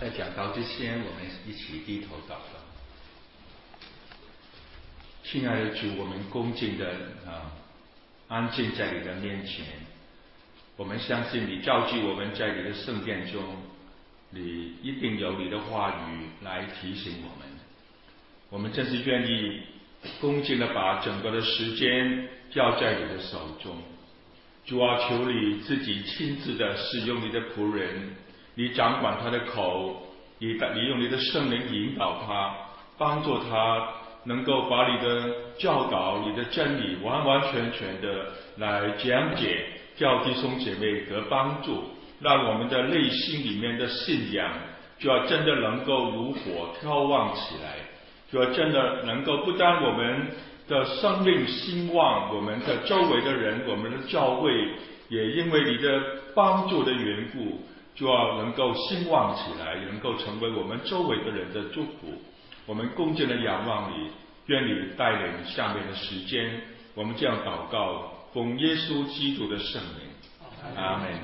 在讲道之前，我们一起低头祷告。亲爱的主，我们恭敬的安静在你的面前。我们相信你召集我们在你的圣殿中，你一定有你的话语来提醒我们。我们真是愿意恭敬的把整个的时间交在你的手中。主啊，求你自己亲自的使用你的仆人，你掌管他的口，你用你的圣灵引导他，帮助他能够把你的教导、你的真理完完全全的来讲解，叫弟兄姐妹得帮助，让我们的内心里面的信仰就要真的能够如火挑旺起来，就要真的能够不单我们的生命兴旺，我们的周围的人，我们的教会也因为你的帮助的缘故，就要能够兴旺起来，也能够成为我们周围的人的祝福。我们恭敬的仰望你，愿你带领下面的时间，我们这样祷告，奉耶稣基督的圣名，阿门。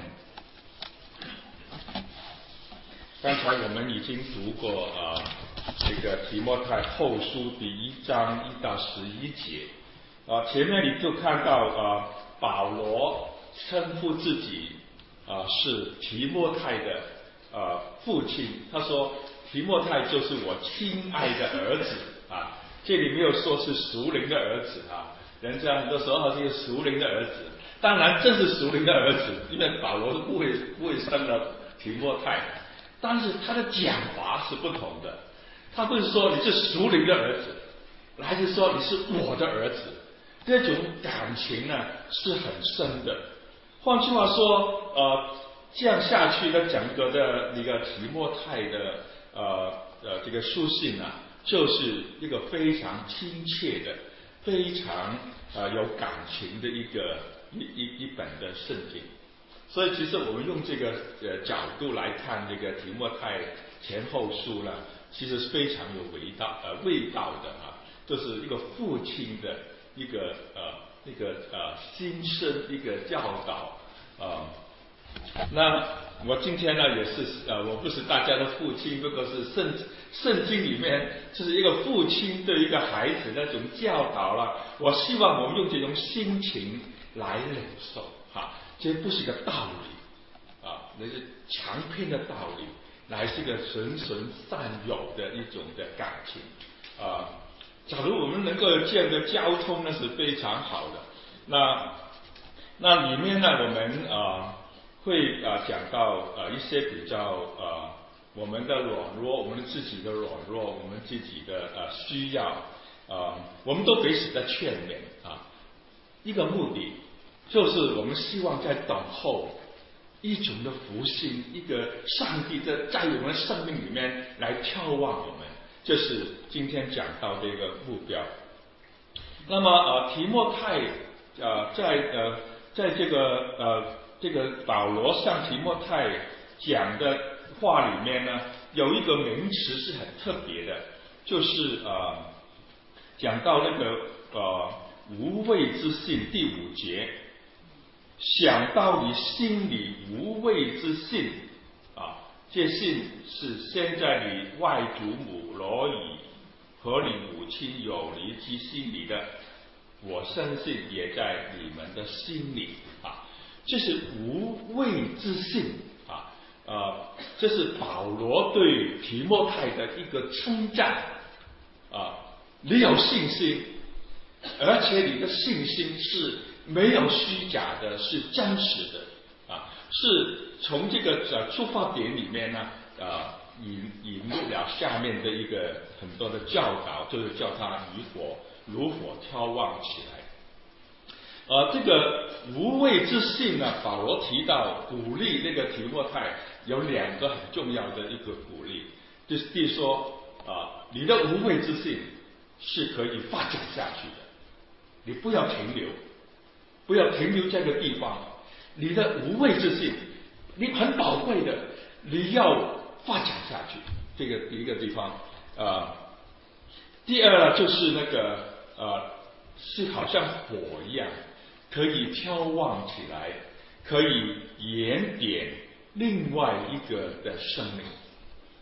刚才我们已经读过这个提摩太后书第1章1到11节，前面你就看到保罗称呼自己是提摩太的父亲，他说提摩太就是我亲爱的儿子这里没有说是属灵的儿子人家很多时候是一个属灵的儿子，当然正是属灵的儿子，因为保罗是不会生了提摩太，但是他的讲法是不同的，他不是说你是属灵的儿子，还是说你是我的儿子，这种感情呢是很深的。换句话说这样下去的整个的一个提摩太的这个书信就是一个非常亲切的、非常有感情的一本的圣经。所以其实我们用这个角度来看这个提摩太前后书呢，其实是非常有味道的就是一个父亲的一个心声，一个教导那我今天呢也是我不是大家的父亲，不过是圣经里面就是一个父亲对一个孩子那种教导了。我希望我们用这种心情来领受这不是一个道理那是长篇的道理，乃是一个纯善有的一种的感情假如我们能够有这样的交通呢是非常好的。那里面呢我们会讲到一些比较我们的软弱，我们自己的软弱，我们自己的需要我们都彼此在劝勉一个目的就是我们希望在等候一种的福星，一个上帝在我们生命里面来眺望我们，这是今天讲到的一个目标。那么提摩太在这个保罗向提摩太讲的话里面呢，有一个名词是很特别的，就是讲到那个无畏之信第5节，想到你心里无畏之信这信是先在你外祖母罗以和你母亲有尼基心里的，我相信也在你们的心里这是无畏之信这是保罗对提摩太的一个称赞你有信心，而且你的信心是没有虚假的，是真实的是从这个出发点里面呢引入了下面的一个很多的教导，就是叫他如火挑旺起来这个无畏之信呢，保罗提到鼓励那个提摩太有2个很重要的一个鼓励，就是第一说你的无畏之信是可以发展下去的，你不要停留这个地方，你的无畏之信你很宝贵的，你要发展下去，这个第一个地方第二呢就是那个是好像火一样可以挑旺起来，可以燃点另外一个的生命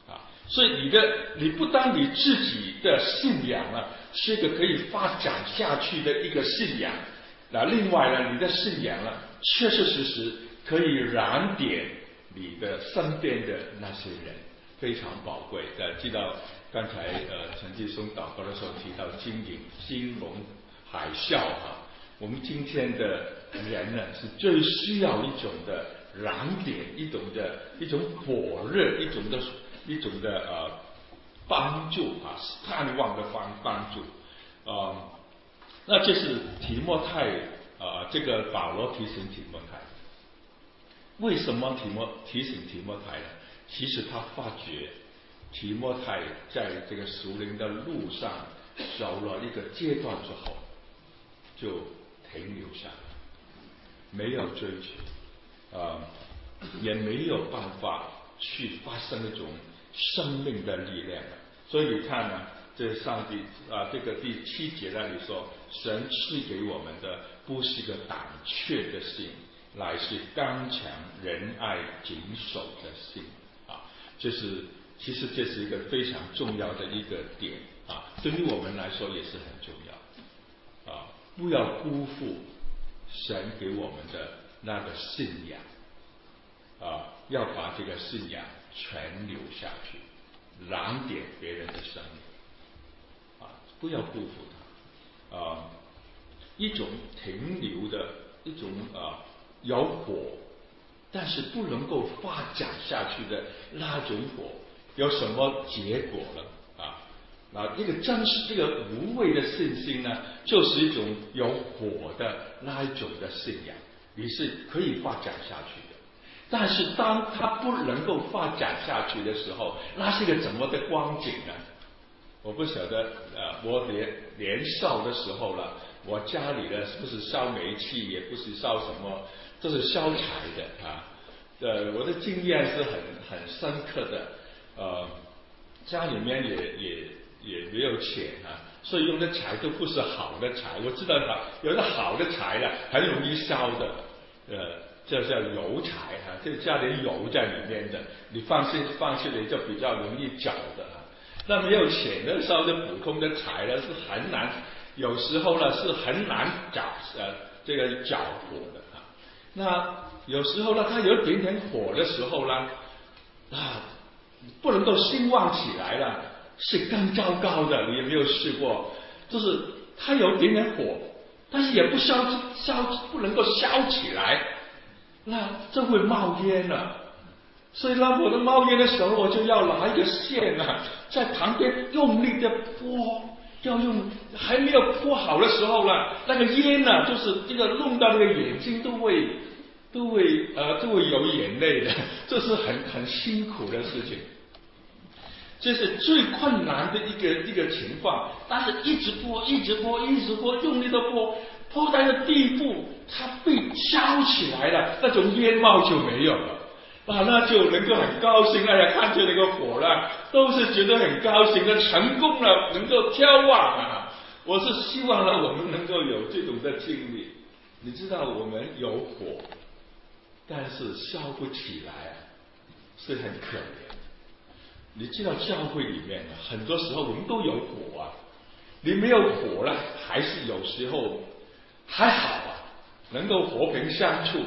所以你不单你自己的信仰啊，是一个可以发展下去的一个信仰，那另外呢，你的信仰呢，确确实实可以燃点你的身边的那些人，非常宝贵。记到刚才陈继松祷告的时候提到金融海啸啊，我们今天的人呢是最需要一种的燃点，一种火热，一种的帮助啊，盼望的帮助那这是提摩太这个保罗提醒提摩太。为什么提醒提摩太呢？其实他发觉提摩太在这个属灵的路上走了一个阶段之后，就停留下来，没有追求也没有办法去发生那种生命的力量了。所以你看呢，这上帝这个第7节那里说，神赐给我们的不是一个胆怯的心，乃是刚强仁爱谨守的心其实这是一个非常重要的一个点对于我们来说也是很重要不要辜负神给我们的那个信仰要把这个信仰全留下去，燃点别人的生命不要辜负它一种停留的一种有火但是不能够发展下去的那种火，有什么结果呢这个无畏的信心呢，就是一种有火的那一种的信仰，你是可以发展下去的。但是当它不能够发展下去的时候，那是一个怎么的光景呢？我不晓得我年少的时候了，我家里呢不是烧煤气，也不是烧什么，这是烧柴的我的经验是很深刻的家里面也没有钱所以用的柴都不是好的柴。我知道有的好的柴呢很容易烧的这叫油柴就加点油在里面的，你放进来就比较容易搅的那没有钱的烧的普通的柴呢是很难，有时候呢是很难搅火的那有时候呢它有一点点火的时候呢不能够兴旺起来了，是更糟糕的。你有没有试过？就是它有一点点火，但是也不能够烧起来，那这会冒烟了。所以当我的冒烟的时候，我就要拿一个线在旁边用力的拨，要用还没有拨好的时候呢，那个烟就是这个弄到那个眼睛都会有眼泪的，这是很辛苦的事情。这是最困难的一个情况，但是一直拨，用力的拨到那个地步，它被烧起来了，那种烟冒就没有了那就能够很高兴，大家看见那个火了，都是觉得很高兴的，成功了，能够眺望我是希望呢，我们能够有这种的经历。你知道我们有火，但是烧不起来是很可怜。你知道教会里面很多时候我们都有火你没有火了，还是有时候还好能够和平相处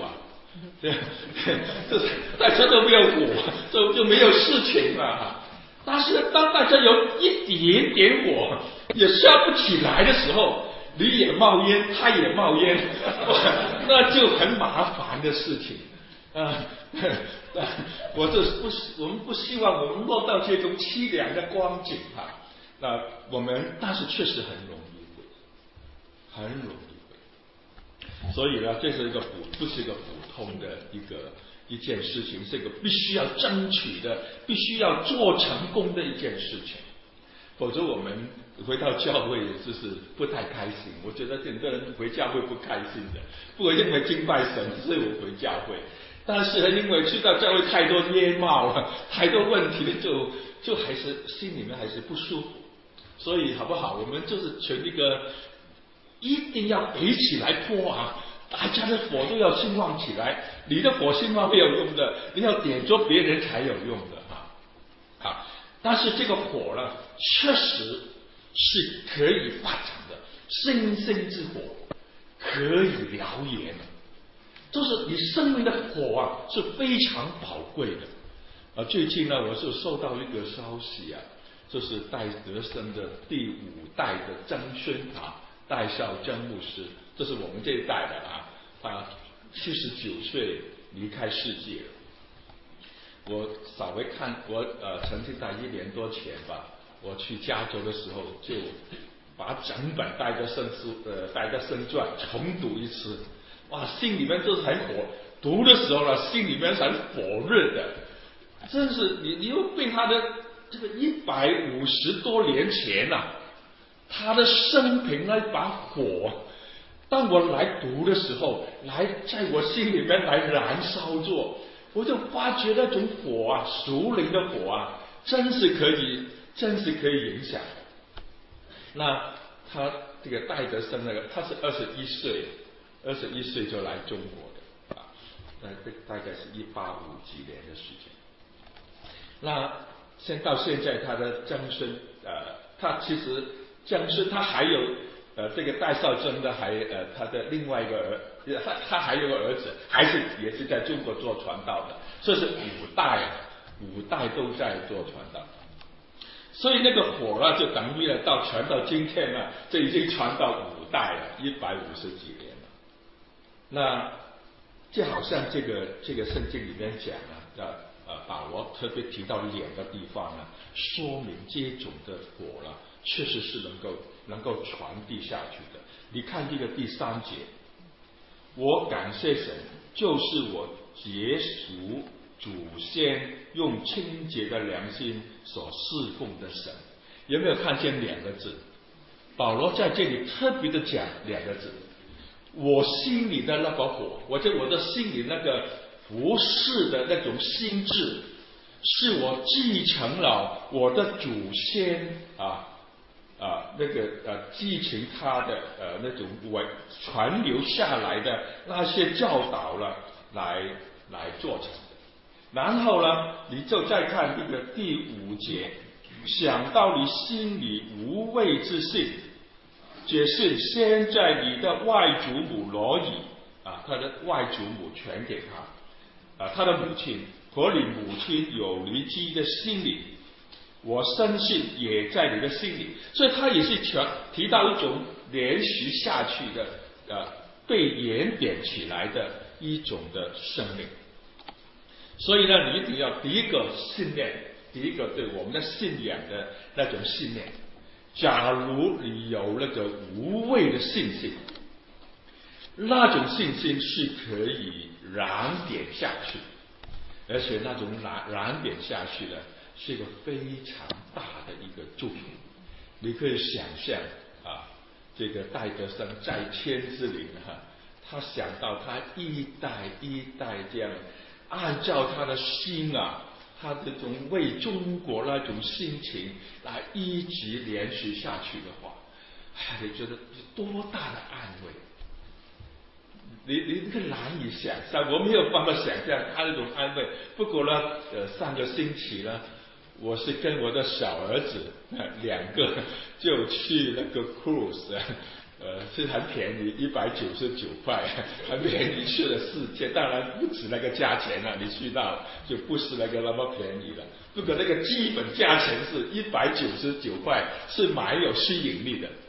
这大家都没有火，就没有事情了但是当大家有一点点火也烧不起来的时候，你也冒烟，他也冒烟那就很麻烦的事情我们不希望我们落到这种凄凉的光景但是确实很容易所以呢，这是不是一个普通的一件事情，是一个必须要争取的，必须要做成功的一件事情。否则我们回到教会就是不太开心。我觉得很多人回教会不开心的，不过因为敬拜神，所以我回教会。但是因为去到教会太多烟冒了，太多问题了，就还是心里面还是不舒服。所以好不好？我们就是全一个一定要一起来泼大家的火都要兴旺起来。你的火兴旺没有用的，你要点着别人才有用的但是这个火呢，确实是可以发展的，星星之火可以燎原的。就是你生命的火啊，是非常宝贵的。最近呢，我是收到一个消息啊，就是戴德生的第5代的曾孙戴孝曾牧师，这是我们这一代的他79岁离开世界了。我稍微看，我曾经在1年多前吧，我去加州的时候，就把整本戴德生传重读一次。哇，心里面就是很火，读的时候呢，心里面很火热的，真是你又被他的这个150多年前他的生平那把火，当我来读的时候，在我心里面来燃烧着，我就发觉那种火啊，属灵的火啊，真是可以影响。那他这个戴德生他是21岁就来中国的大概是1850几年的时间。那到现在他的曾孙他其实曾孙他还有这个戴绍曾的他的另外一个他还有个儿子，也是在中国做传道的，所以是5代都在做传道。所以那个火呢，就等于了传到今天呢，这已经传到5代了，150几年了。那就好像这个圣经里面讲保罗特别提到2个地方呢，说明这种的火呢，确实是能够传递下去的。你看这个第3节，我感谢神，就是我结赎祖先用清洁的良心所侍奉的神。有没有看见2个字？保罗在这里特别的讲2个字，我心里的那把火，我的心里那个服侍的那种心智，是我继承了我的祖先继承他的那种传流下来的那些教导了，来做成的。然后呢，你就再看这个第5节，想到你心里无畏之信，解释先在你的外祖母罗以他的外祖母传给他他的母亲和你母亲有尼基的心里，我深信也在你的心里。所以他也是提到一种连续下去的被燃点起来的一种的生命。所以呢，你一定要第一个信念，第一个对我们的信仰的那种信念。假如你有那个无畏的信心，那种信心是可以燃点下去，而且那种燃点下去呢，是一个非常大的一个祝福。你可以想象这个戴德生在天之灵他想到他一代一代这样按照他的心他这种为中国那种心情来一直连续下去的话，你觉得多大的安慰？你这个难以想象，我没有办法想象他那种安慰。不过呢上个星期呢，我是跟我的小儿子2个就去那个 cruise是很便宜，199块，很便宜，去了4天。当然不止那个价钱了，你去到就不是那么便宜了。不过那个基本价钱是199块，是蛮有吸引力的。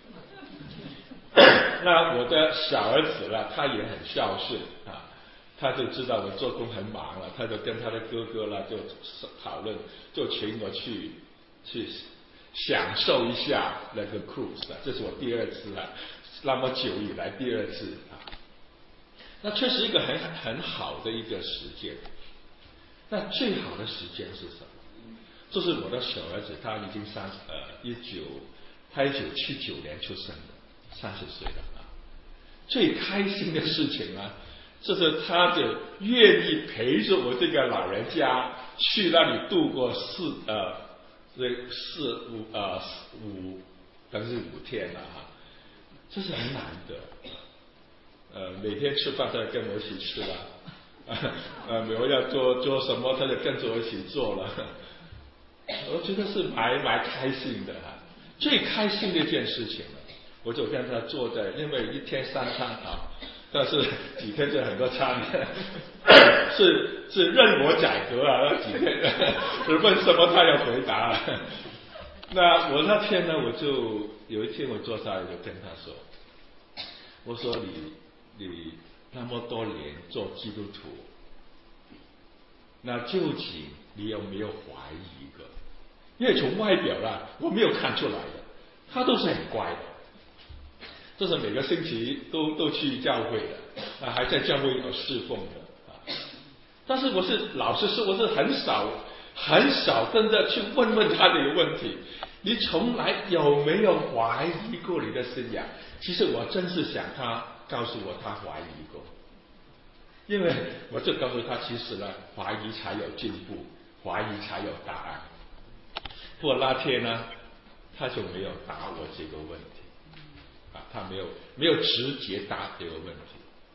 那我的小儿子呢，他也很孝顺他就知道我做工很忙了，他就跟他的哥哥呢就讨论，就请我去享受一下那个 cruise 这是我第2次那么久以来第2次那确实一个很好的一个时间。那最好的时间是什么？就是我的小儿子，他已经1979年出生的，30岁了最开心的事情就是他就愿意陪着我这个老人家去那里度过等于是5天了这是很难得。每天吃饭他就跟我一起吃了，我要做什么他就跟着我一起做了。 我觉得是蛮开心的哈，最开心的一件事情了。我就跟他坐在，因为一天3餐啊，但是几天就很多餐，是任我宰割啊，那几天问什么他要回答。那我那天呢，我就有一天我坐下来就跟他说，我说你那么多年做基督徒，那究竟你有没有怀疑过？因为从外表啊，我没有看出来的，他都是很乖的。这是每个星期都去教会的啊，还在教会有侍奉的啊。但是老实说，我是很少真的去问他这个问题。你从来有没有怀疑过你的信仰？其实我真是想他告诉我他怀疑过，因为我就告诉他，其实呢，怀疑才有进步，怀疑才有答案。不过那天呢，他就没有答我这个问题。他没有直接答这个问题，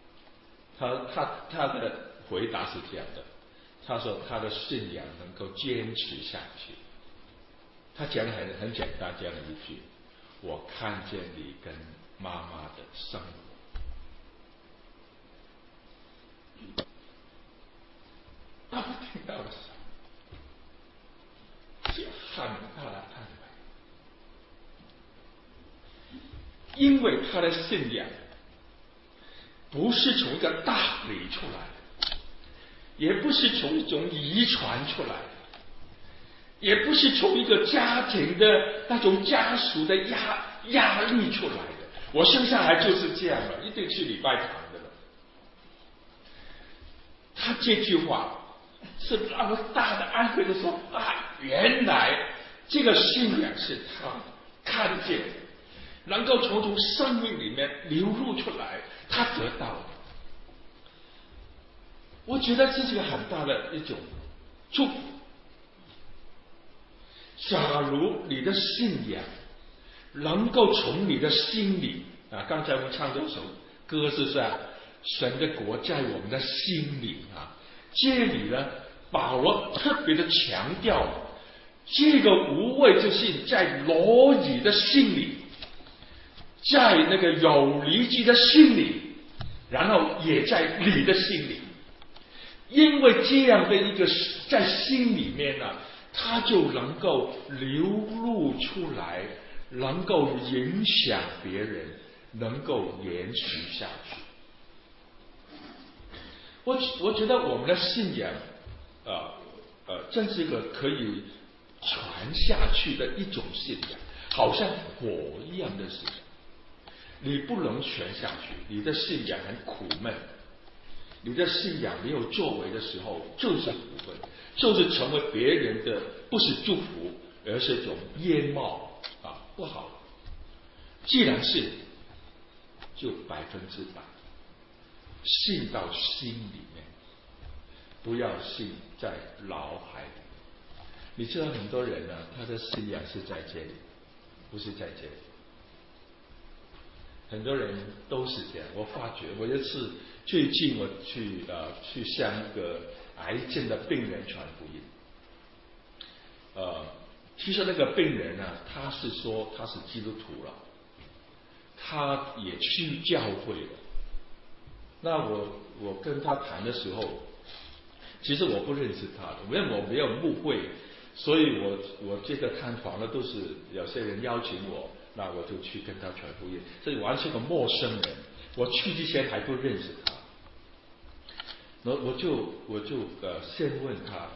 他的回答是这样的，他说他的信仰能够坚持下去。他讲很简单，讲了一句：我看见你跟妈妈的生活。当我听到的时候，是很大的安慰。因为他的信仰不是从一个大理出来的，也不是从一种遗传出来的，也不是从一个家庭的那种家属的压力出来的。我生下来就是这样的，一定去礼拜堂的了。他这句话是让我大的安慰的说啊，原来这个信仰是他看见的，能够从生命里面流露出来，他得到的。我觉得这是一个很大的一种祝福。假如你的信仰能够从你的心里啊，刚才我们唱这首歌是说神的国在我们的心里啊，这里呢，保罗特别的强调这个无畏之信在罗以的心里，在那个有离基的心里，然后也在你的心里。因为这样的一个在心里面呢，它就能够流露出来，能够影响别人，能够延续下去。我觉得我们的信仰真是一个可以传下去的一种信仰，好像火一样的信仰。你不能传下去，你的信仰很苦闷，你的信仰没有作为的时候，就是苦闷，就是成为别人的不是祝福，而是一种烟帽啊，不好。既然信，就100%信到心里面，不要信在脑海里。你知道很多人呢，他的信仰是在这里，不是在这里。很多人都是这样，我发觉，我有一次最近我去向一个癌症的病人传福音。其实那个病人呢，他是说他是基督徒了，他也去教会了。那我跟他谈的时候，其实我不认识他的，因为我没有牧会，所以我这个探访呢，都是有些人邀请我，那我就去跟他传福音，所以完全个陌生人，我去之前还不认识他。我就先问他，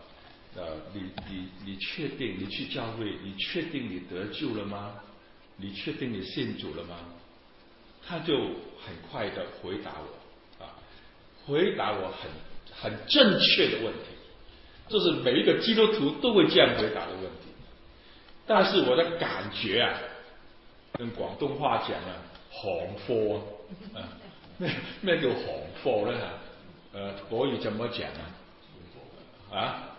你确定你去教会，你确定你得救了吗？你确定你信主了吗？他就很快的回答我，回答我很正确的问题，这是每一个基督徒都会这样回答的问题。但是我的感觉啊，跟广东话讲啊，行貨啊，咩叫行貨呢？國語怎麼講啊？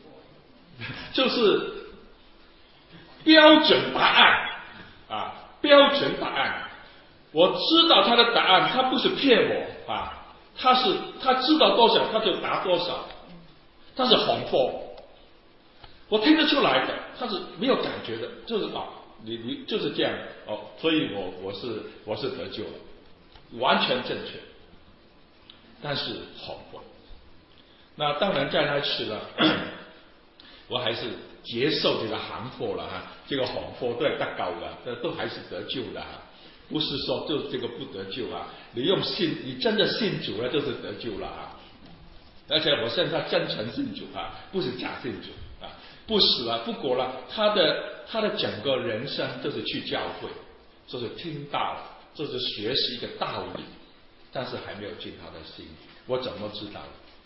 就是標準答案啊，標準答案。我知道他的答案，他不是騙我啊，他知道多少他就答多少，他是行貨。 我听得出来的，他是没有感觉的，就是你就是这样所以我是得救了，完全正确。但是哄我，那当然在那次呢，我还是接受这个行货了这个哄货都係得救的，都还是得救的不是说就这个不得救你真的信主了就是得救了而且我现在真诚信主不是假信主不死不过了，他的整个人生就是去教会，就是听道，就是学习一个道理，但是还没有进他的心。我怎么知道？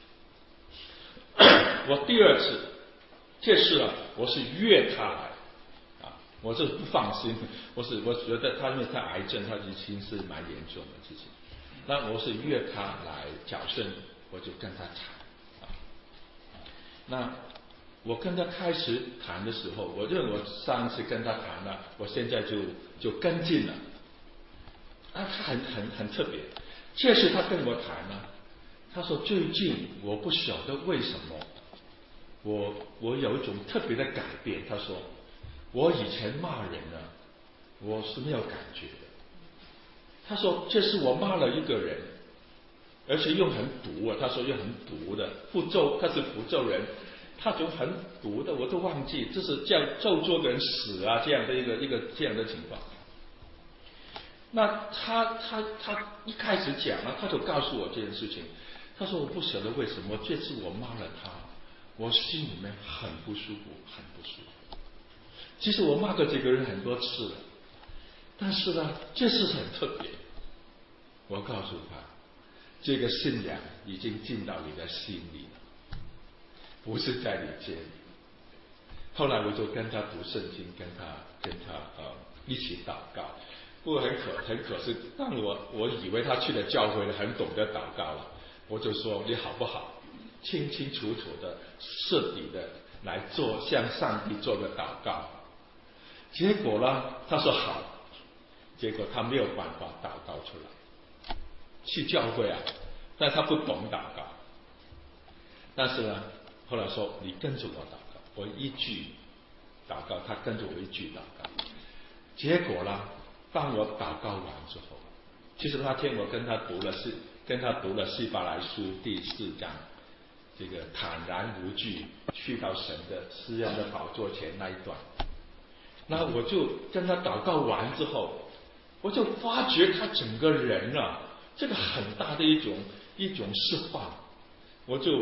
我第二次，这次我是约他来我是不放心，我觉得他因为他癌症，他已经是蛮严重的事情。那我是约他来矫正，我就跟他谈那我跟他开始谈的时候，我认为我上次跟他谈了，我现在就跟进了他很特别。这次他跟我谈呢，他说最近我不晓得为什么我有一种特别的改变。他说我以前骂人我是没有感觉的。他说这是我骂了一个人，而且用很毒他说用很毒的他是福州人，他就很毒的，我都忘记，就是这样咒作人死这样的一个这样的情况。那他一开始讲了，他就告诉我这件事情。他说我不晓得为什么这次我骂了他，我心里面很不舒服，很不舒服。其实我骂过这个人很多次了，但是呢，这次很特别。我告诉他，这个信仰已经进到你的心里了，不是在你这里。后来我就跟他读圣经，跟他一起祷告。不过很可惜，当我以为他去了教会了，很懂得祷告了，我就说你好不好，清清楚楚的、彻底的来做，向上帝做个祷告。结果呢，他说好，结果他没有办法祷告出来，去教会但他不懂祷告。但是呢，后来说你跟着我祷告，我一句祷告，他跟着我一句祷告。结果呢，当我祷告完之后，其实那天我跟他读了希伯来书第4章，这个坦然无惧去到神的施恩的宝座前那一段。那我就跟他祷告完之后，我就发觉他整个人这个很大的一种释放。我就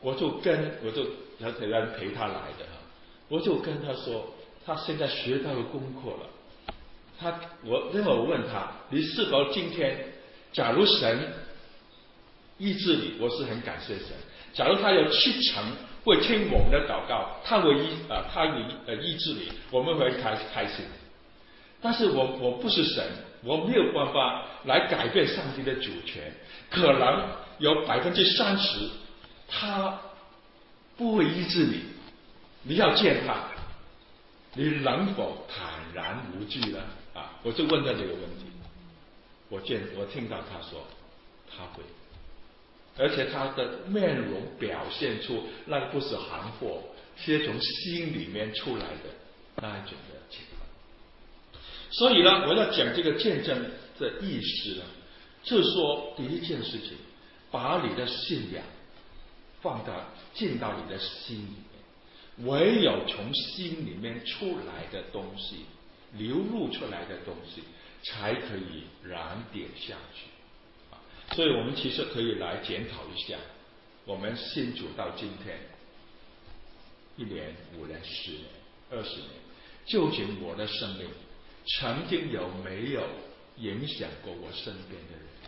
人陪他来的我就跟他说，他现在学到了功课了。因为我问他，你是否今天，假如神医治你，我是很感谢神。假如他有7成会听我们的祷告，他会医治你，我们会开心。但是我不是神，我没有办法来改变上帝的主权。可能有30%他不会医治你，你要见他，你能否坦然无惧呢？我就问他这个问题。我听到他说他会，而且他的面容表现出那不是行货，是从心里面出来的那一种的情况。所以呢，我要讲这个见证的意思呢，就是说第一件事情，把你的信仰进到你的心里面，唯有从心里面出来的东西，流露出来的东西，才可以燃点下去所以我们其实可以来检讨一下，我们信主到今天1年、5年、10年、20年，究竟我的生命曾经有没有影响过我身边的人？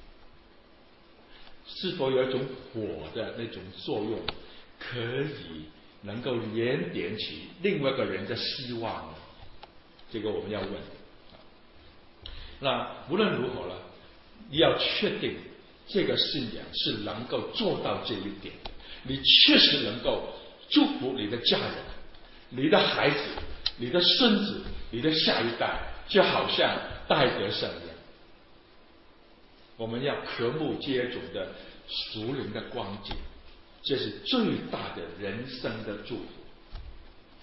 是否有一种火的那种作用，可以能够燃点起另外一个人的希望呢？这个我们要问。那无论如何呢，你要确定这个信仰是能够做到这一点，你确实能够祝福你的家人、你的孩子、你的孙子、你的下一代，就好像戴德生一样。我们要渴慕接种的属灵的光景，这是最大的人生的祝福。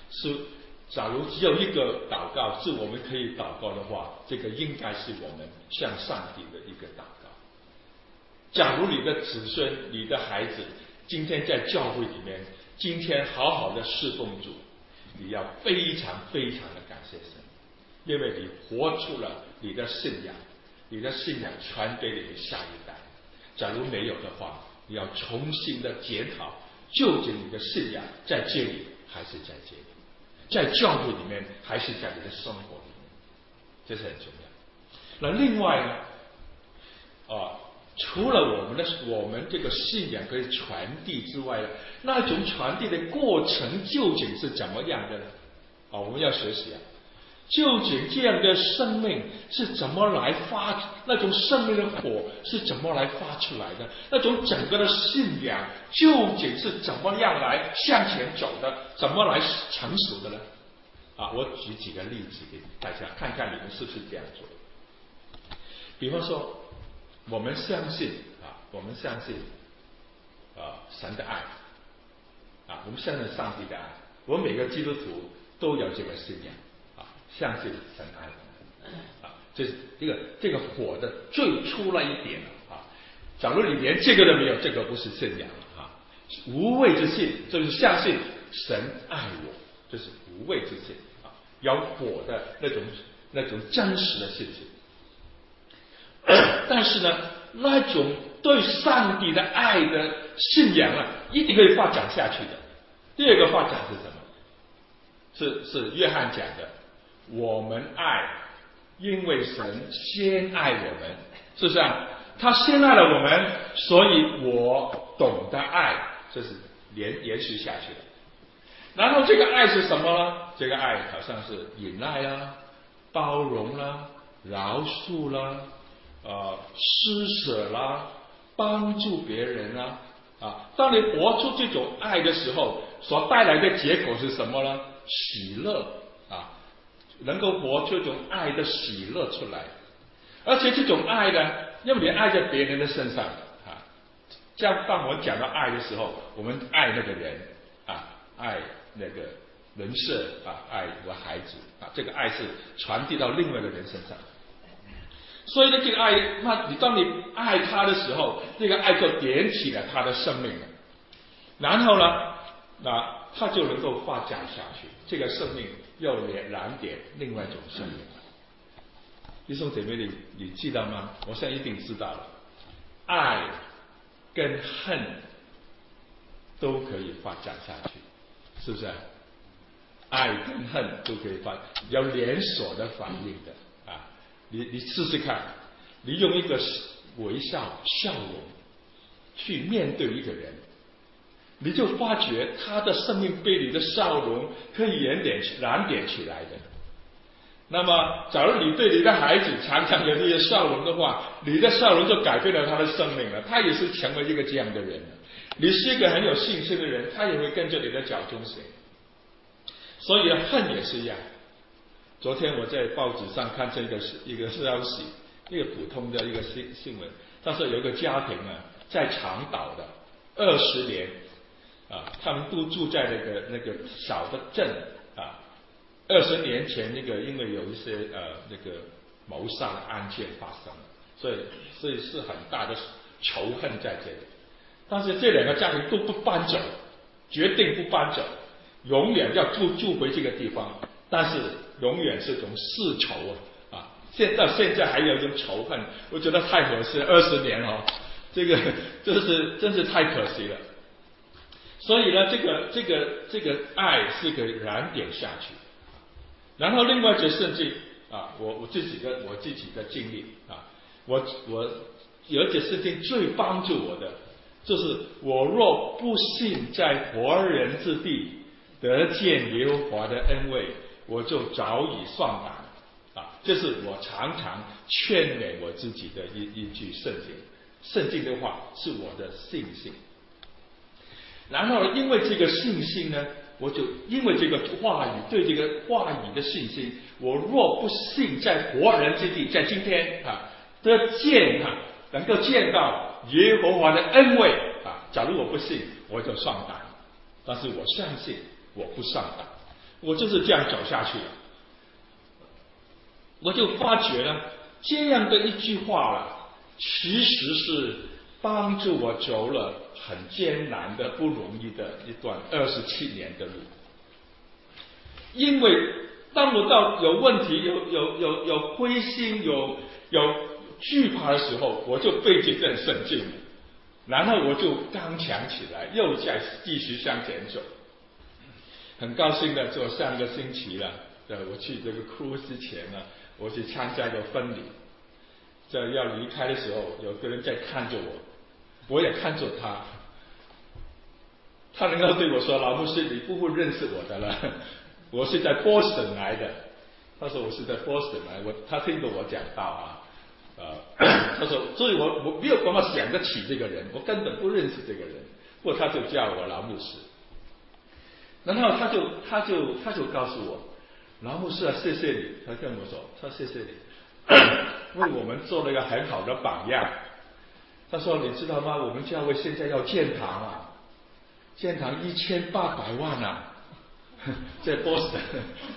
是假如只有一个祷告是我们可以祷告的话，这个应该是我们向上帝的一个祷告。假如你的子孙、你的孩子今天在教会里面，今天好好的侍奉主，你要非常非常的感谢神，因为你活出了你的信仰，你的信仰传给你的下一代。假如没有的话，你要重新的检讨，究竟你的信仰在这里还是在这里，在教会里面还是在你的生活里面，这是很重要。那另外呢，除了我们这个信仰可以传递之外呢，那种传递的过程究竟是怎么样的呢？我们要学习究竟这样的生命是怎么来发，那种生命的火是怎么来发出来的？那种整个的信仰究竟是怎么样来向前走的？怎么来成熟的呢？我举几个例子给大家看看，你们是不是这样做？比方说，我们相信神的爱，我们相信上帝的爱，我们每个基督徒都有这个信仰。相信神爱我们，这是这个火的最初那一点假如你连这个都没有，这个不是信仰了无畏之信就是相信神爱我，这是无畏之信有火的那种真实的信心。但是呢，那种对上帝的爱的信仰一定会发展下去的。第二个发展是什么？是约翰讲的。我们爱，因为神先爱我们，是不是他先爱了我们，所以我懂得爱，这是延续下去的。然后这个爱是什么呢？这个爱好像是忍耐啦、包容啦、饶恕啦、施舍啦、帮助别人啦当你活出这种爱的时候，所带来的结果是什么呢？喜乐能够活出这种爱的喜乐出来，而且这种爱呢，因为你爱在别人的身上这样当我讲到爱的时候，我们爱那个人爱那个人设爱我的孩子这个爱是传递到另外一个人身上。所以呢，这个爱，当你爱他的时候，这个爱就点起了他的生命了。然后呢，他就能够发展下去，这个生命又燃点另外一种生命。弟兄姐妹，你知道吗？我现在一定知道了，爱跟恨都可以发展下去，是不是？爱跟恨都可以有连锁的反应的你试试看，你用一个微笑容去面对一个人，你就发觉他的生命被你的笑容可以燃点起来的。那么假如你对你的孩子常常有这些笑容的话，你的笑容就改变了他的生命了，他也是成为一个这样的人了。你是一个很有信心的人，他也会跟着你的脚踪行。所以恨也是一样。昨天我在报纸上看这一个消息，一个普通的一个新闻，他说有一个家庭在长岛的20年他们都住在那个小的镇20年前因为有一些那个谋杀的案件发生了，所以是很大的仇恨在这里。但是这两个家庭都不搬走，决定不搬走，永远要住回这个地方，但是永远是种世仇现在还有一种仇恨，我觉得太可惜了，20年这个真是太可惜了。所以呢，这个爱是个燃点下去。然后另外就圣经我自己的经历我有一节圣经最帮助我的，就是我若不信在活人之地得见耶和华的恩惠，我就早已算胆这是我常常劝勉我自己的一句圣经的话，是我的信心。然后因为这个信心呢，我就因为这个话语，对这个话语的信心，我若不信在活人之地，在今天能够见到耶和华的恩惠假如我不信，我就上当。但是我相信，我不上当。 我就是这样走下去的。我就发觉呢，这样的一句话了，其实是帮助我走了很艰难的、不容易的一段27年的路。因为当我到有问题、有灰心、有惧怕的时候，我就背这段圣经，然后我就刚强起来，又再继续向前走。很高兴的，就上个星期了，我去这个哭之前呢，我去参加一个婚礼。在要离开的时候，有个人在看着我，我也看着他。他能够对我说：“老牧师，你不会认识我的了，我是在波士顿来的。”他说我是在波士顿来，他听着我讲道啊，他说，所以我没有办法想得起这个人，我根本不认识这个人，不过他就叫我老牧师。然后他就告诉我，老牧师啊，谢谢你，他跟我说，他谢谢你，为我们做了一个很好的榜样。他说你知道吗？我们教会现在要建堂啊，建堂1800万啊，在波士顿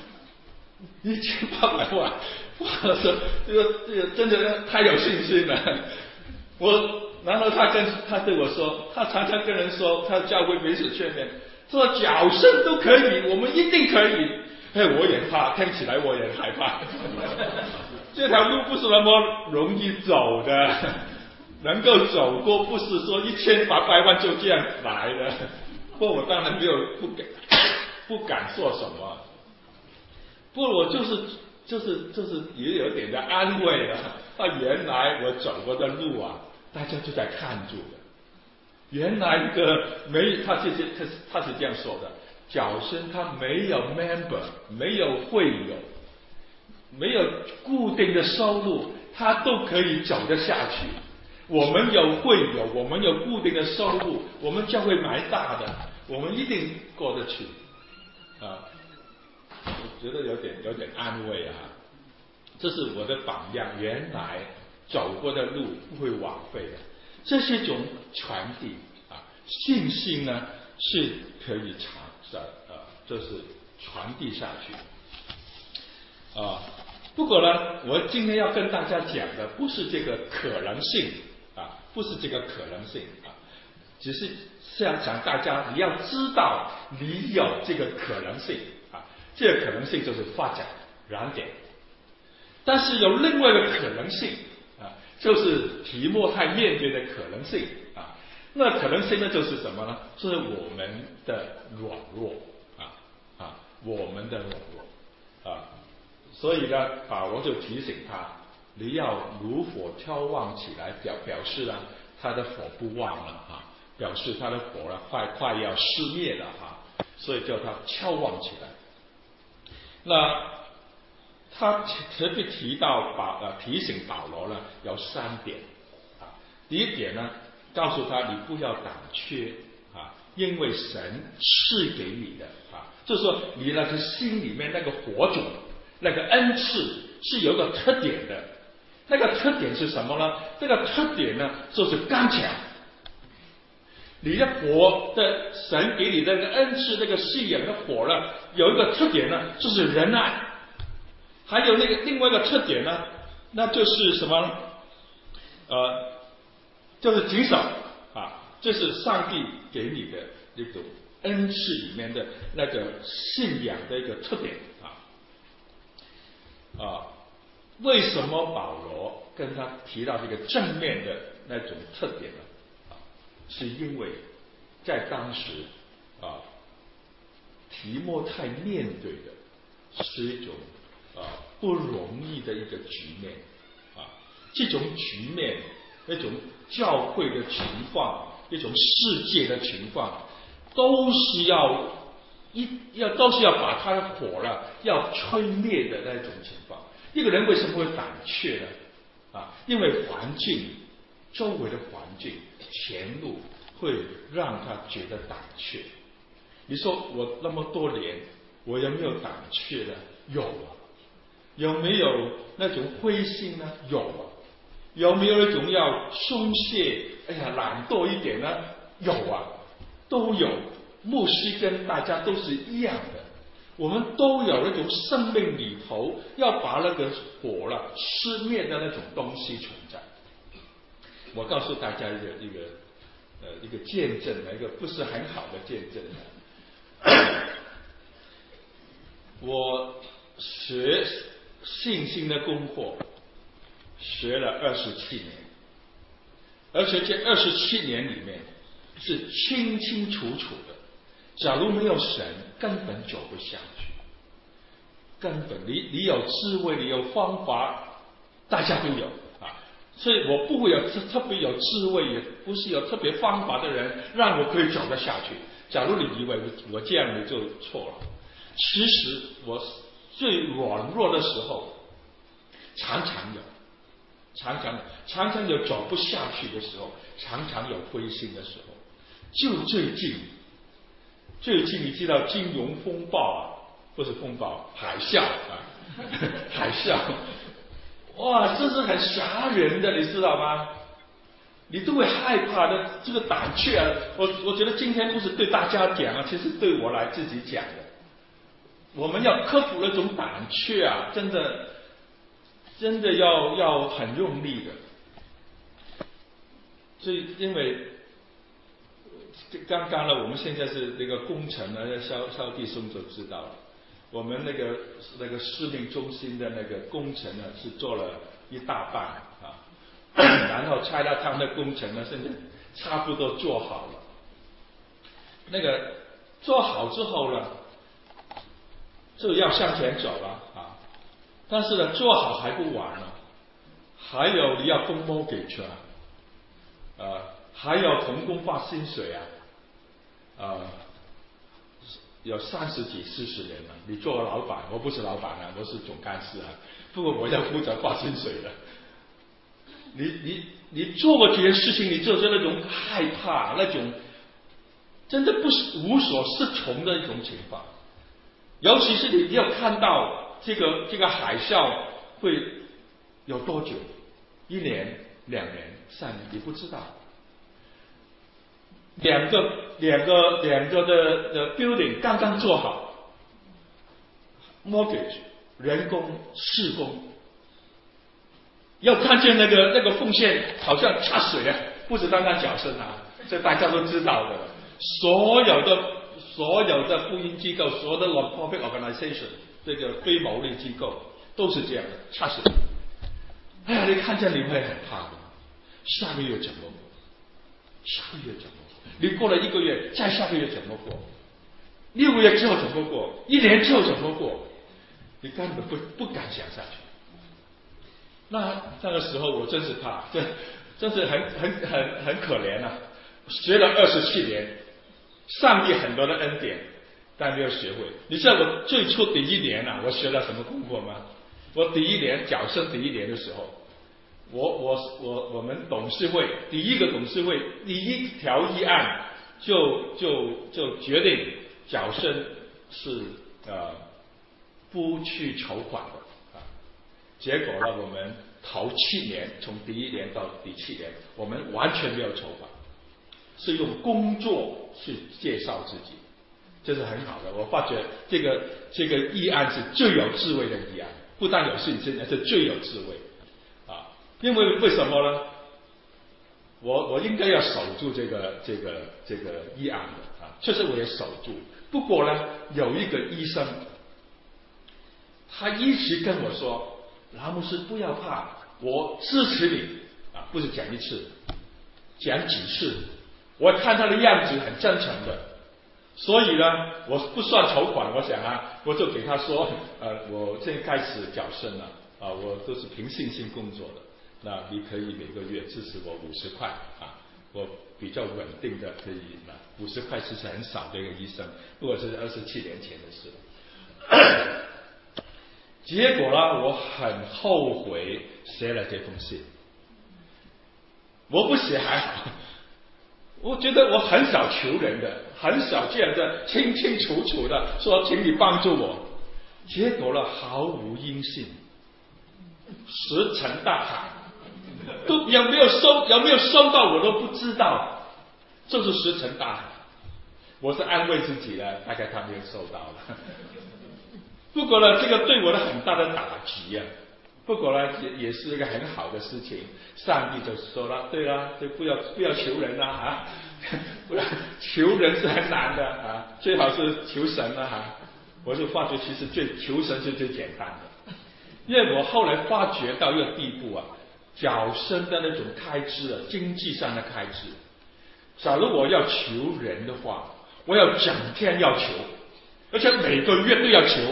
1800万，我说这个真的太有信心了。然后他对我说，他常常跟人说，他教会彼此劝勉，说脚声都可以，我们一定可以。我也怕，听起来我也害怕。这条路不是那么容易走的，能够走过不是说1800万就这样来的。不过我当然不敢说什么。不过我就是也有点的安慰了。原来我走过的路啊，大家就在看住的。原来他是这样说的，角声他没有 member， 没有会友，没有固定的收入，他都可以走得下去。我们有会友，我们有固定的收入，我们教会蛮大的，我们一定过得去啊。我觉得有点安慰啊，这是我的榜样。原来走过的路不会枉费的，这是一种传递啊。信心呢是可以就是传递下去啊。不过呢，我今天要跟大家讲的不是这个可能性啊，不是这个可能性啊，只是要讲大家你要知道你有这个可能性。这个可能性就是发展燃点，但是有另外一个可能性啊，就是提摩太面对的可能性啊。那可能性呢，就是什么呢？就是我们的软弱我们的软弱啊。所以呢，保罗就提醒他，你要如火眺望起来，表示呢，他的火不旺了啊，表示他的火呢快要熄灭了啊，所以叫他眺望起来。那他特别提醒保罗呢，有3点啊。第一点呢，告诉他你不要胆怯啊，因为神赐给你的啊，就是说你那个心里面那个火种，那个恩赐是有个特点的。那个特点是什么呢？这个特点呢，就是刚强。你的火的神给你的那个恩赐，那个信仰的火呢，有一个特点呢，就是仁爱。还有另外一个特点呢，那就是什么？就是谨守啊，这是上帝给你的一种恩赐里面的那个信仰的一个特点啊。为什么保罗跟他提到这个正面的那种特点呢？是因为在当时提摩太面对的是一种不容易的一个局面啊。这种局面，那种教会的情况，一种世界的情况，都是要把他的火呢要吹灭的那种情况。一个人为什么会胆怯呢？因为环境，周围的环境，前路会让他觉得胆怯。你说我那么多年，我有没有胆怯呢？有啊。有没有那种灰心呢？有啊。有没有一种要松懈，懒惰一点呢？有啊，都有。牧师跟大家都是一样的。 我们都有那种生命里头要把那个火了熄灭的那种东西存在。我告诉大家一个见证，一个不是很好的见证。我学信心的功课学了27年，而且这27年里面是清清楚楚的，假如没有神，根本走不下去。根本你有智慧，你有方法，大家都有啊。所以我不会有特别有智慧，也不是有特别方法的人，让我可以走得下去。假如你以为我这样你就错了。其实我最软弱的时候，常常有走不下去的时候，常常有灰心的时候。就最近你知道金融风暴啊，不是风暴，海啸啊，海啸，哇，这是很吓人的，你知道吗？你都会害怕的，这个胆怯啊，我觉得今天不是对大家讲啊，其实对我来自己讲的。我们要克服那种胆怯啊，真的要很用力的。所以因为刚刚呢，我们现在是那个工程呢，肖弟兄就知道了，我们那个市民中心的那个工程呢是做了一大半啊，然后拆了汤的工程呢，现在差不多做好了。那个做好之后呢，就要向前走了啊。但是呢，做好还不完呢，还有你要供 mortgage 啊，还要同工发薪水啊，有30几40人了。你做老板，我不是老板啊，我是总干事啊，不过我要负责发薪水的。你做过这件事情，你就是那种害怕，那种真的不是无所适从的一种情况。尤其是你要看到这个海啸会有多久，1年、2年、3年，你不知道。两个的 building 刚刚做好 ，mortgage 人工施工，要看见那个缝线好像插水啊，不是单单脚声啊，这大家都知道的。所有的福音机构，所有的 non-profit organization 这个非牟利机构都是这样的，插水。哎呀，你看见你会很怕的。下个月怎么过？下个月怎么过？你过了1个月，再下个月怎么过？6个月之后怎么过？1年之后怎么过？你根本不敢想下去。那个时候我真是怕，真是很可怜啊！学了27年，上帝很多的恩典，但没有学会。你知道我最初第1年啊，我学了什么功课吗？我第1年缴生第1年的时候，我们董事会第1个董事会第1条议案就决定缴生是不去筹款的啊。结果呢，我们头7年，从第1年到第7年，我们完全没有筹款，是用工作去介绍自己，这是很好的。我发觉这个议案是最有智慧的议案，不但有信心，而且最有智慧啊！因为什么呢？我应该要守住这个议案的啊，确实我也守住。不过呢，有一个医生，他一直跟我说：“拉牧师不要怕，我支持你啊！”不是讲1次，讲几次。我看他的样子很真诚的，所以呢，我不算筹款，我想啊，我就给他说，我现在开始缴生了啊，我都是凭信心工作的，那你可以每个月支持我50块啊，我比较稳定的可以，50块其实很少的一个医生，不过是27年前的事了。结果呢，我很后悔写了这封信，我不写还好。我觉得我很少求人的，很少这样的清清楚楚的说请你帮助我，结果呢毫无音信，石沉大海，都有没有收到我都不知道，就是石沉大海。我是安慰自己了，大概他没有收到了。 不过呢，这个对我的很大的打击啊。不过呢，也是一个很好的事情。上帝就说了，对啦，就不要求人啦啊，不然求人是很难的啊，最好是求神了哈。我就发觉其实求神是最简单的，因为我后来发觉到一个地步啊，绞身的那种开支啊，经济上的开支。假如我要求人的话，我要整天要求，而且每个月都要求，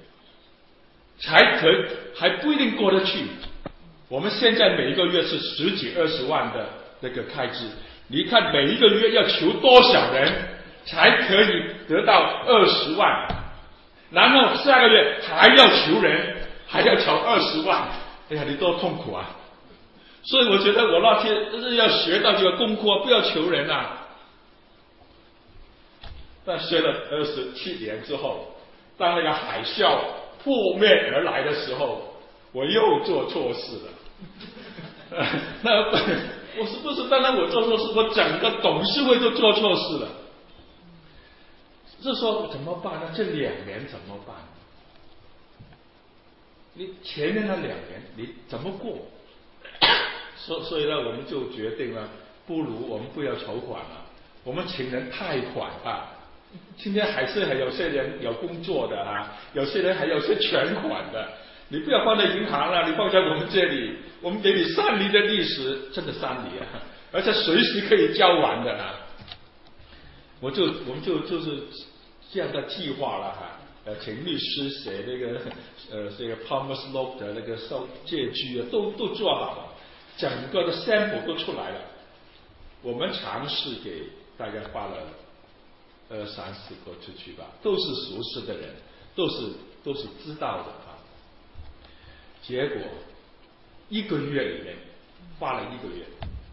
还不一定过得去。我们现在每一个月是10几20万的那个开支，你看每一个月要求多少人才可以得到20万，然后下个月还要求人，还要求20万，哎呀，你多痛苦啊！所以我觉得我那天真是要学到这个功课，不要求人啊。但学了27年之后，当那个海啸扑面而来的时候，我又做错事了。那我是不是当然我做错事，我整个董事会都做错事了？这说怎么办呢？这2年怎么办？你前面那2年你怎么过？所以呢，我们就决定了，不如我们不要筹款了，我们请人贷款吧。今天还是有些人有工作的啊，有些人还有些全款的，你不要放在银行了，你放在我们这里，我们给你3厘的利息，真的3厘啊，而且随时可以交完的啊。我们就是这样的计划了哈，请律师写那个这个 Palmer Slope 的那个借据啊，都做好了，整个的 sample 都出来了。我们尝试给大概发了2、3、4个出去吧，都是熟识的人，都是知道的啊。结果1个月里面发了1个月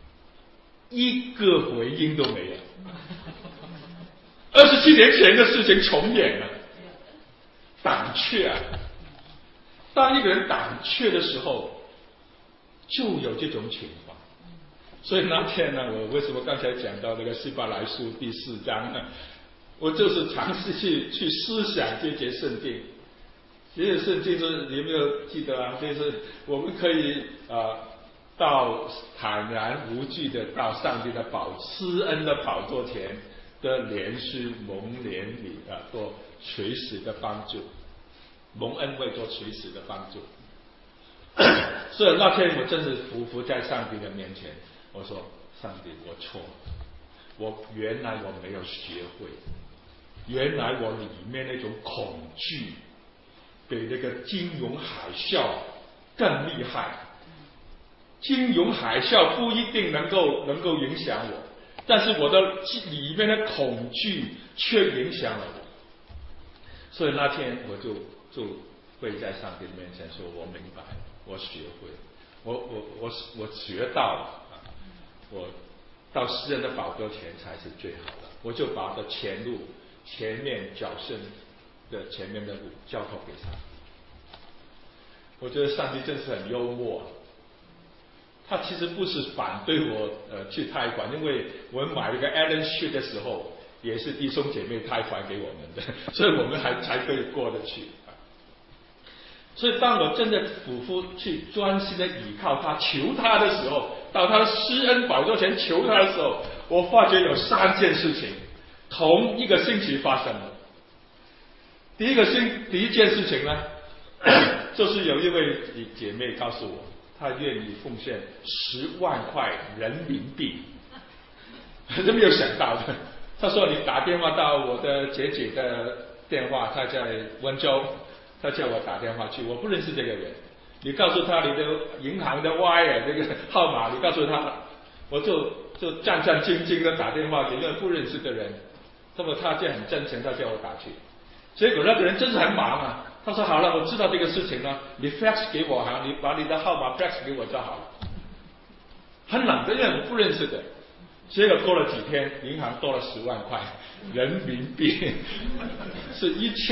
，1个回音都没有。27年前的事情重演了，胆怯啊！当一个人胆怯的时候，就有这种情况。所以那天呢，我为什么刚才讲到那个希伯来书第4章呢？我就是尝试去思想这节圣经。这些圣经是你有没有记得啊？就是我们可以到坦然无惧的到上帝的施恩的宝座前的连续蒙怜里做随时的帮助，蒙恩惠做随时的帮助。所以那天我真是匍在上帝的面前，我说：上帝，我错了，原来我没有学会，原来我里面那种恐惧比那个金融海啸更厉害。金融海啸不一定能够影响我，但是我的里面的恐惧却影响了我。所以那天我就跪在上帝面前说：我明白，我学会，我学到了，我到施恩的宝座前才是最好的。我就把我的前路前面脚身的前面的路交托给上帝。我觉得上帝真是很幽默，他其实不是反对我去贷款，因为我们买了个 Allen Street 的时候，也是弟兄姐妹贷款给我们的，所以我们才可以过得去。所以当我真的俯伏去专心的倚靠他、求他的时候，到他的施恩宝座前求他的时候，我发觉有3件事情同一个星期发生了。第一件事情呢，就是有一位姐妹告诉我，她愿意奉献10万块人民币，真没有想到的。她说：你打电话到我的姐姐的电话，她在温州，她叫我打电话去，我不认识这个人。你告诉她你的银行的 wire 这个号码，你告诉她，我就战战兢兢的打电话给一个不认识的人。那么她就很真诚，她叫我打去。结果那个人真是很忙啊。他说：好了，我知道这个事情了，你 fax 给我哈，你把你的号码 fax 给我就好了。很冷的，因为我不认识的。结果过了几天，银行多了10万块人民币，是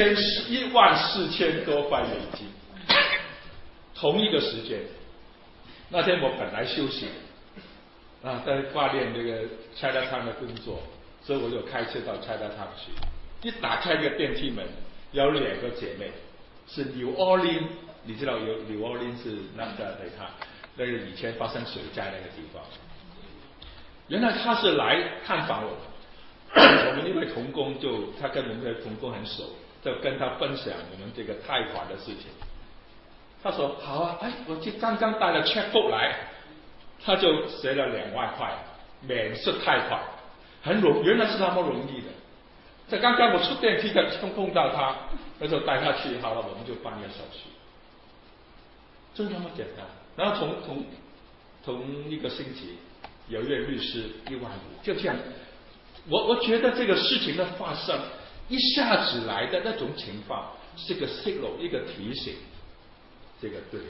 14000多块美金。同一个时间，那天我本来休息在挂念这个拆大汤的工作，所以我就开车到拆大汤去。一打开这个电梯门，有2个姐妹， 是 New Orleans， 你知道有 New Orleans 是那个那个以前发生水灾那个地方。原来他是来探访我们，我们一位同工他跟我们的同工很熟，就跟他分享我们这个贷款的事情。他说好啊，我就刚刚带了 checkbook 来，他就写了2万块免息贷款，原来是那么容易的。在刚刚我出电梯的碰到他，那就带他去，好了，我们就办个手续，就那么简单。然后同一个星期，有一位律师1万5，就这样。我觉得这个事情的发生，一下子来的那种情况，是个 signal， 一个提醒。这个对，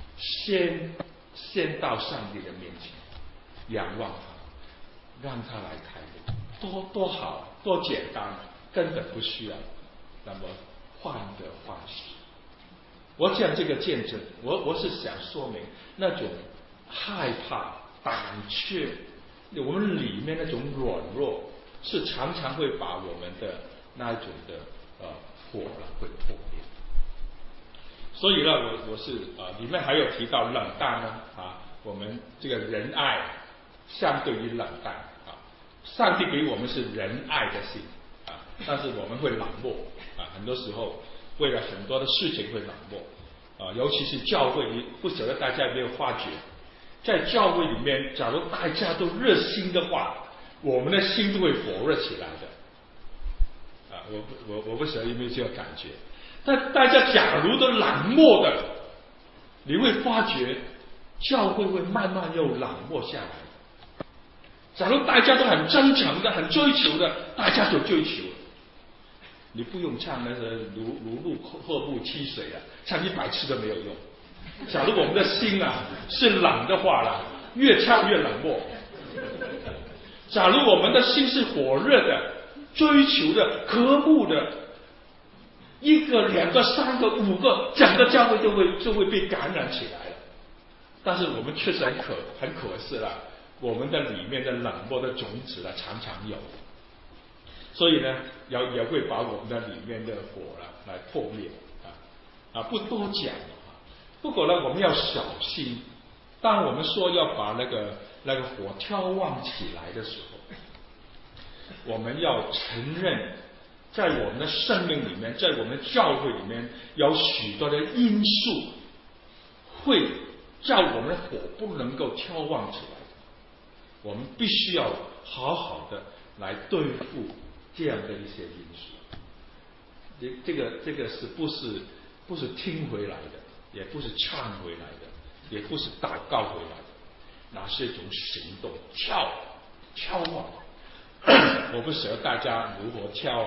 先到上帝的面前，仰望他，让他来开路，多好，多简单，根本不需要那么患得患失。我讲这个见证，我是想说明那种害怕、胆怯，我们里面那种软弱，是常常会把我们的那一种的火会破灭。所以呢，我是里面还有提到冷淡呢我们这个仁爱相对于冷淡上帝给我们是仁爱的心但是我们会冷漠很多时候为了很多的事情会冷漠尤其是教会，不晓得大家有没有发觉，在教会里面，假如大家都热心的话，我们的心都会火热起来的我不晓得有没有这个感觉。但大家假如都冷漠的，你会发觉教会会慢慢又冷漠下来。假如大家都很真诚的、很追求的，大家就追求。你不用唱那个如入鹤部泣水唱100次都没有用。假如我们的心是冷的话越唱越冷漠。假如我们的心是火热的、追求的、渴慕的。1个、2个、3个、5个，整个教会就会被感染起来了。但是我们确实很可惜了，我们的里面的冷漠的种子常常有，所以呢，也会把我们的里面的火来破灭不多讲不过呢，我们要小心。当我们说要把那个火挑旺起来的时候，我们要承认。在我们的生命里面，在我们的教会里面，有许多的因素会叫我们的火不能够挑旺起来。我们必须要好好的来对付这样的一些因素。这个是不是听回来的，也不是唱回来的，也不是祷告回来的，那是一种行动，挑旺。我不晓得大家如何挑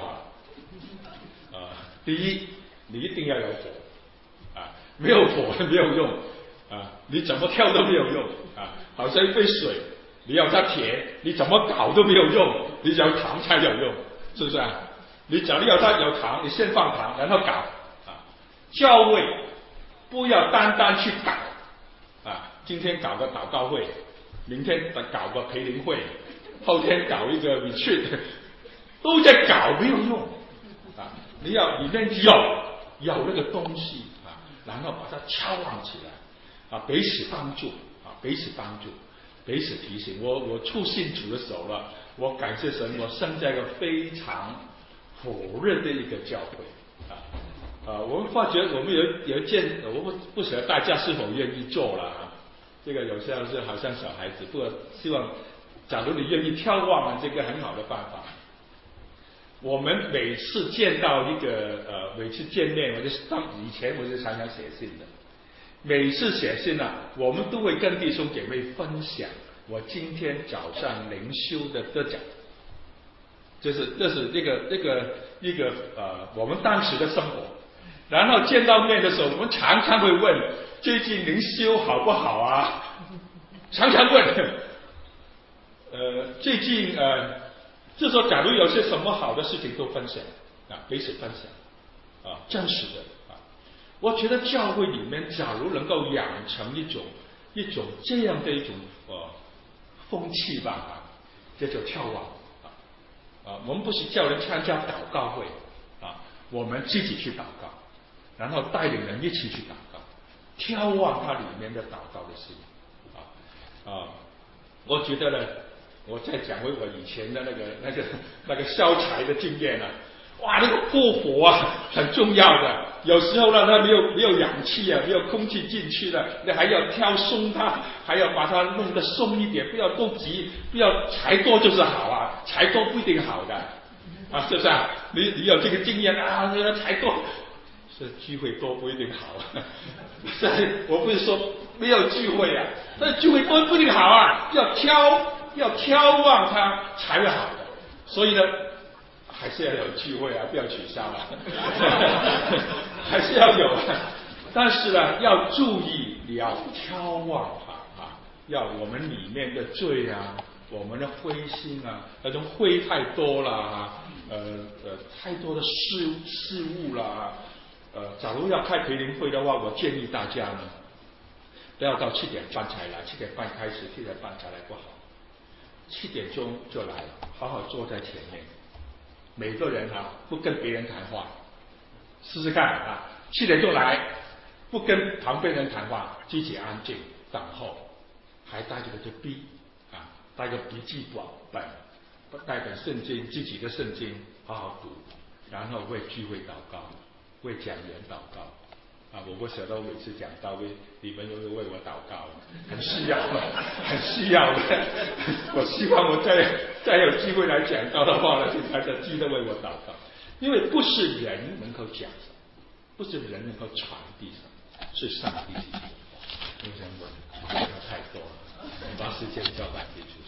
第一，你一定要有火没有火没有用你怎么跳都没有用好像一杯水，你要它甜，你怎么搞都没有用，你只有糖才有用，是不是你假如要它有糖，你先放糖，然后搞教会不要单单去搞今天搞个祷告会，明天搞个培灵会，后天搞一个 retreat， 都在搞没有用你要里面有那个东西然后把它敲旺起来彼此帮助彼此帮助，彼此提醒。我初信主的时候了，我感谢神，我生在一个非常火热的一个教会我们发觉我们有一件，我不晓得大家是否愿意做了这个有些人是好像小孩子，不过希望假如你愿意挑旺这个很好的办法。我们每次见到每次见面，以前我就常常写信的。每次写信我们都会跟弟兄姐妹分享我今天早上灵修的得奖，这是一个我们当时的生活。然后见到面的时候，我们常常会问最近灵修好不好常常问最近就说假如有些什么好的事情都分享彼此分享真实的我觉得教会里面假如能够养成一种这样的一种风气吧这就跳旺我们不是叫人参加祷告会我们自己去祷告然后带领人一起去祷告，眺望它里面的祷告的心我觉得呢，我再讲回我以前的那个烧柴的经验啊，哇，那个破火啊很重要的，有时候呢它没有氧气啊，没有空气进去了，你还要挑松它，还要把它弄得松一点，不要多急，不要柴多就是好啊，柴多不一定好的是不是啊？你有这个经验啊，这个柴多是聚会多不一定好我不是说没有聚会啊，但聚会多不一定好啊，要眺望它才会好的，所以呢还是要有聚会啊，不要取消啊还是要有但是呢要注意，你要眺望它要我们里面的罪啊，我们的灰心啊，那种灰太多了太多的事物了假如要开培灵会的话，我建议大家呢不要到7点半才来，7点半开始7点半才来不好，7点钟就来了，好好坐在前面，每个人不跟别人谈话，试试看7点钟来，不跟旁边人谈话，自己安静等候，还带着个笔带个笔记本，带本圣经，自己的圣经好好读，然后为聚会祷告，为讲员祷告我不晓得我每次讲到你们有没有为我祷告，很需要很需要的我希望我再有机会来讲道的话呢，大家记得为我祷告，因为不是人能够讲什么，不是人能够传递什么，是上帝自己的话。我想我讲的太多了，把时间交还给主。